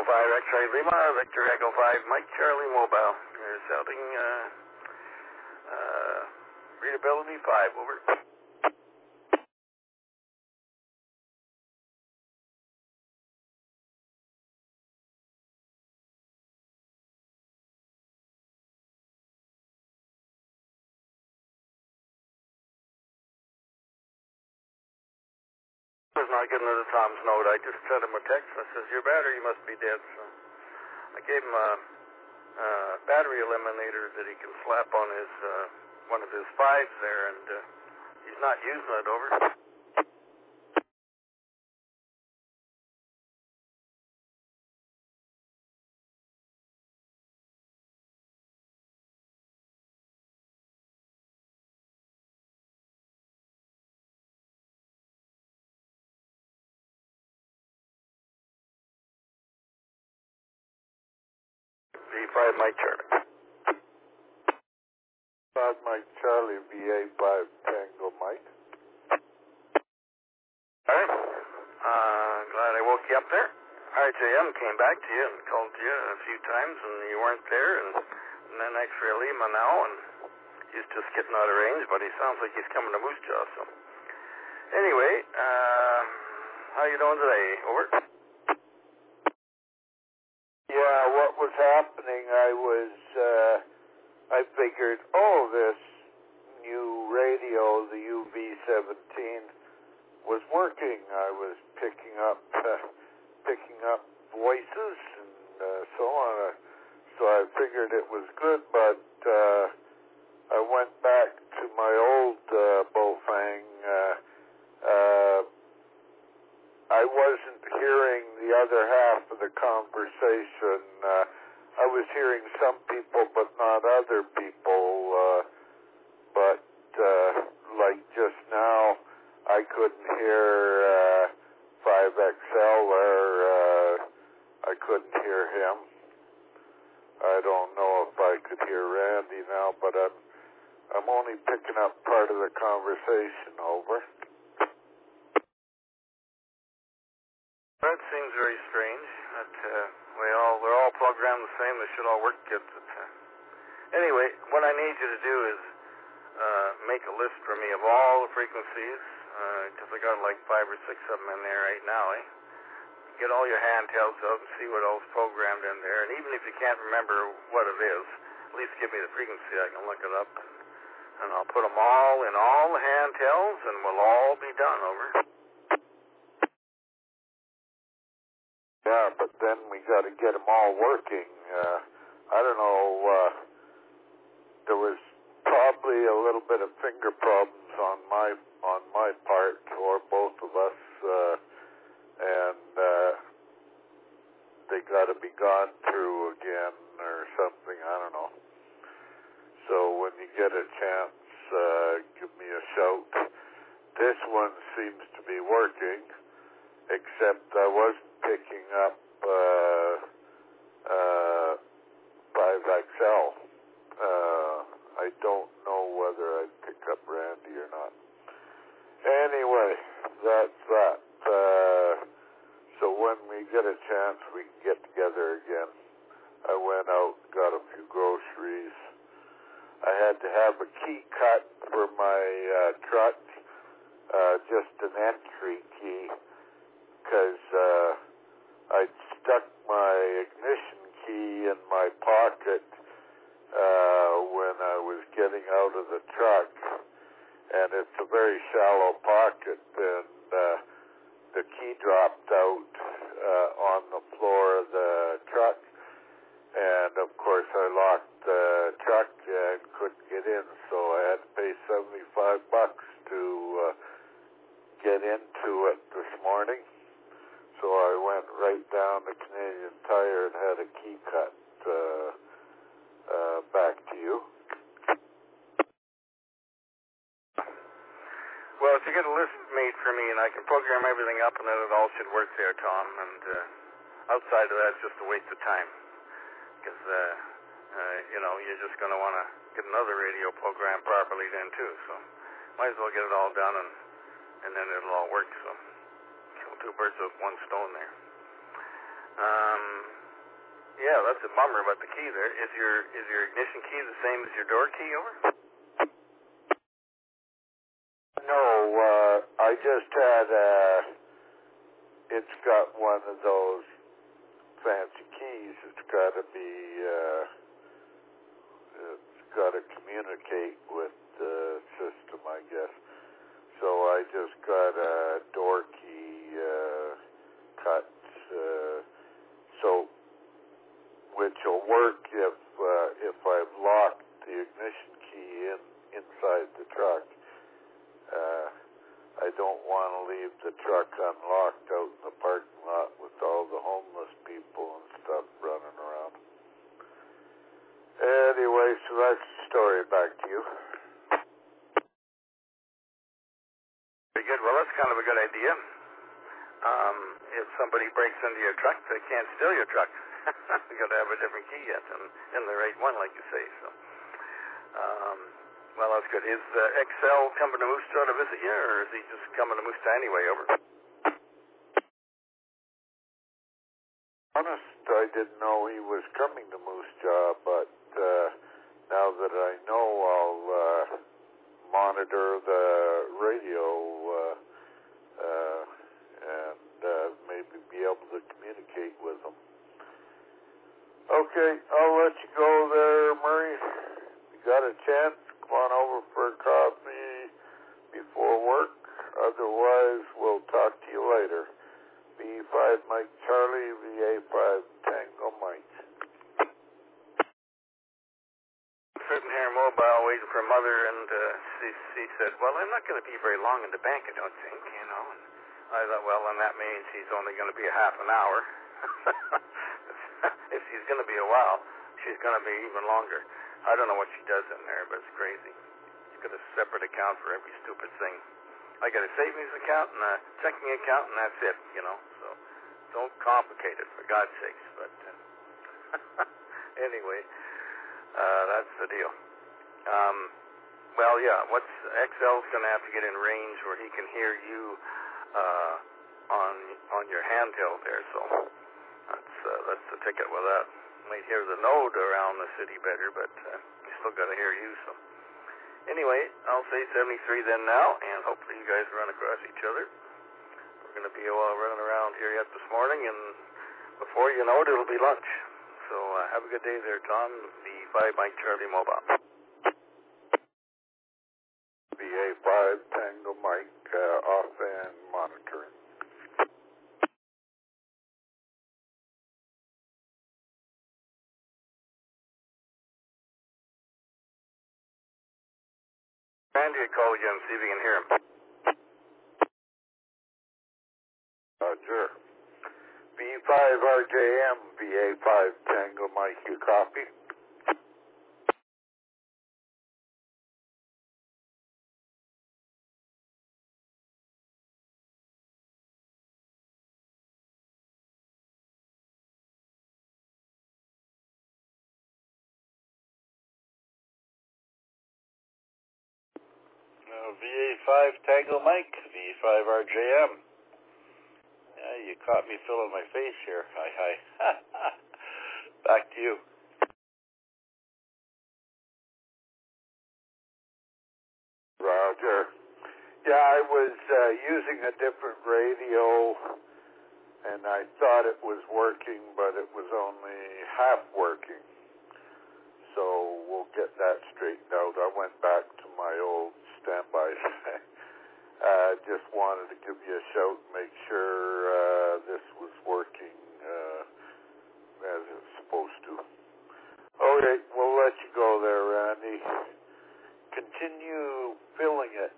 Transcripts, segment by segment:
X-Ray Lima, Victor Echo 5, Mike Charlie Mobile. You're sounding, readability 5, over. Was not getting into Tom's note. I just sent him a text and says, your battery must be dead. So I gave him a battery eliminator that he can slap on his one of his 5s there, and he's not using it, over. V5 Mike Charlie. 5 Mike Charlie, VA 5 Tango Mike. All right. Glad I woke you up there. RJM came back to you and called you a few times, and you weren't there, and then X-Ray Lima now, and he's just getting out of range, but he sounds like he's coming to Moose Jaw, so. Anyway, how you doing today? Over. Yeah, what was happening, I figured, this new radio, the UV17, was working. I was picking up voices and so on. So I figured it was good, but I went back to my old Bofang. I wasn't hearing the other half of the conversation. I was hearing some people, but not other people. But like just now, I couldn't hear 5XL there. I couldn't hear him. I don't know if I could hear Randy now, but I'm only picking up part of the conversation, over. That seems very strange. That they're all programmed the same. They should all work good. But, anyway, what I need you to do is make a list for me of all the frequencies, because I got like 5 or 6 of them in there right now. Get all your handhelds out and see what all's programmed in there. And even if you can't remember what it is, at least give me the frequency. I can look it up, and I'll put them all in all the handhelds, and we'll all be done, over. Yeah, but then we got to get them all working. I don't know. There was probably a little bit of finger problems on my part, or both of us, and they got to be gone through again or something. I don't know. So when you get a chance, give me a shout. This one seems to be working, except I wasn't picking up 5XL. I don't know whether I pick up Randy or not. Anyway, that's that. So when we get a chance, we can get together again. I went out, got a few groceries. I had to have a key cut for my truck, just an entry key, because I'd stuck my ignition key in my pocket when I was getting out of the truck, and it's a very shallow pocket, and the key dropped out on the floor of the truck, and of course I locked the truck and couldn't get in, so I had to pay $75 to get into it this morning. So I went right down to Canadian Tire and had a key cut. Back to you. Well, if you get a list made for me, and I can program everything up, and then it all should work there, Tom. And outside of that, it's just a waste of time, because you're just going to want to get another radio program properly then too. So might as well get it all done, and then it'll all work. So kill 2 birds with 1 stone there. Yeah, that's a bummer about the key there. Is your ignition key the same as your door key, over? No, I just had, it's got one of those fancy keys. It's got to be, it's got to communicate with the system, I guess. So I just got a door key cut, so which will work if I've locked the ignition key inside the truck. I don't want to leave the truck unlocked out in the parking lot with all the homeless people and stuff running around. Anyway, so that's the story. Back to you. Very good. Well, that's kind of a good idea. If somebody breaks into your truck, they can't steal your truck. You got to have a different key yet, and the right one, like you say. So, well, that's good. Is XL coming to Moose Jaw to visit you, or is he just coming to Moose Jaw anyway? Over. Honest, I didn't know he was coming to Moose Jaw, but now that I know, I'll monitor the radio and maybe be able to communicate with him. Okay, I'll let you go there, Murray. You got a chance, come on over for a coffee before work. Otherwise, we'll talk to you later. B5 Mike Charlie, VA5 Tango Mike. Sitting here mobile waiting for Mother, and she said, well, I'm not going to be very long in the bank, I don't think, you know. And I thought, well, then that means she's only going to be a half an hour. If she's going to be a while, she's going to be even longer. I don't know what she does in there, but it's crazy. You've got a separate account for every stupid thing. I got a savings account and a checking account, and that's it, you know. So don't complicate it, for God's sakes. But anyway, that's the deal. Well, yeah, what's XL's going to have to get in range where he can hear you on your handheld there. So that's the ticket with that. Might hear the node around the city better, but you still got to hear you. So anyway, I'll say 73 then now, and hopefully you guys run across each other. We're going to be a while running around here yet this morning, and before you know it, it'll be lunch. So have a good day there, Tom. B5 Mike Charlie Mobile. BA5 Tango Mike off and monitoring. Randy, call again, see if you can hear him. Roger. B5 RJM, BA5 Tango Mike, you copy? VA5 Tango Mike, V5 RJM. Yeah, you caught me filling my face here. Hi. Back to you. Roger. Yeah, I was using a different radio, and I thought it was working, but it was only half working. So we'll get that straightened out. I went back to my old standby. Just wanted to give you a shout, make sure this was working as it's supposed to. Okay, we'll let you go there, Randy. Continue filling it.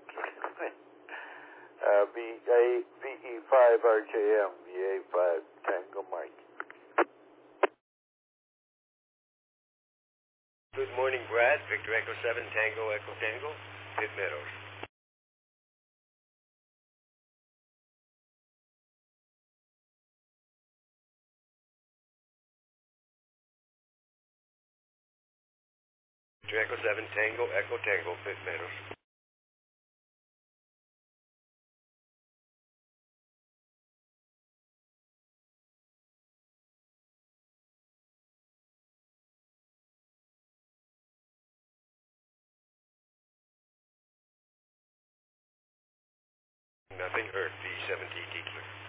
VE5 RJM, VA5 Tango Mike. Good morning, Brad. Victor Echo 7 Tango Echo Tango, Pitt Meadows. Victor Echo 7 Tango Echo Tango, Pitt Meadows. Nothing heard, V7T Tiekler.